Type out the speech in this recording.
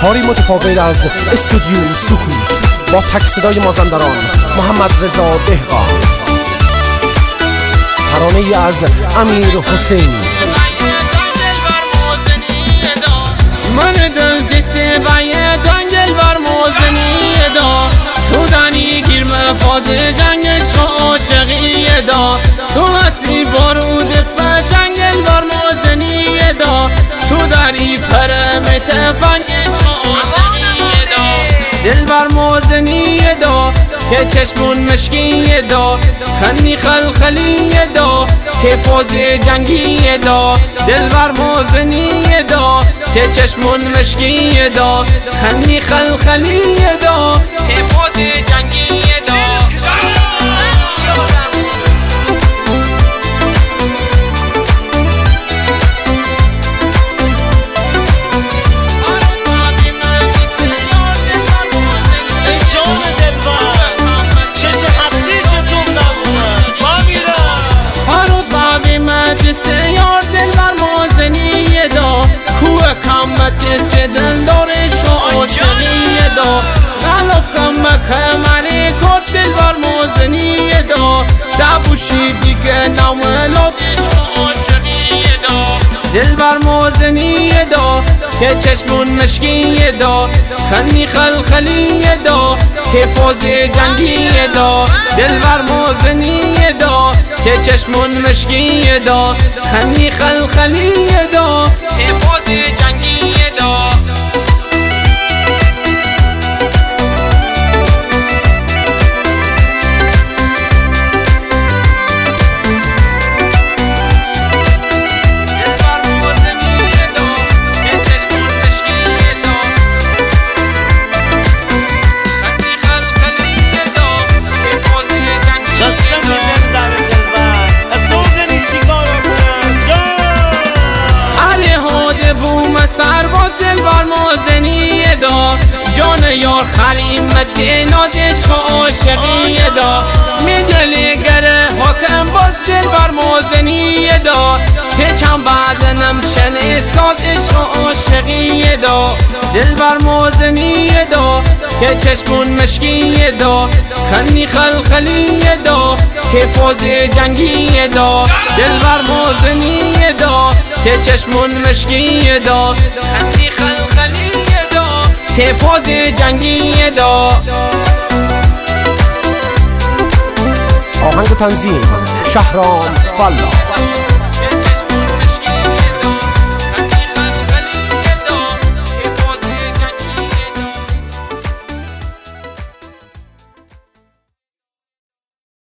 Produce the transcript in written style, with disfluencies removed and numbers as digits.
کاری متفاوت از استودیو سکوت با تک صدای مازندران محمد رضا دهقان. ترانه‌ای از امیر حسینی. من دل دسته باید دنگل بر موزنی دا تو دانی گیر مفاز جنگل عاشقی دا تو هستی بارود فشنگل بر موزنی دا تو داری پرمت فنگل عاشقی دا دل بر موزنی دا که چشمون مشکی دا خنی خلخلی دا که فوز جنگی دا دل بر موزنی دا که چشمون مشکی دا خنی خلخلی دا که فوز جنگی دا دل دارش و عاشقی دا غلاف کم کمری کت دل بر موزنی دا دبوشی دیگه ناملاتش و عاشقی دا دل بر موزنی دا که چشمون مشکی دا خنی خلخلی دا که فوز جنگی دا دل بر موزنی دا که چشمون مشکی دا خنی خلخلی دا که فوز جنگی دا سرباز دل بر موزنی دا جان یار خلیمت نازش عاشقی دا میدلی گره حاکم باز دل بر موزنی دا که چند بعضنم شن سازش عاشقی دا دل بر موزنی دا که چشمون مشکی دا خنی خلخلی دا که فوز جنگی دا دل بر موزنی دا که چشمون مشکی دا خنی خلخلی دا که فوز جنگی دا. آهنگ و تنظیم شهرام فلا.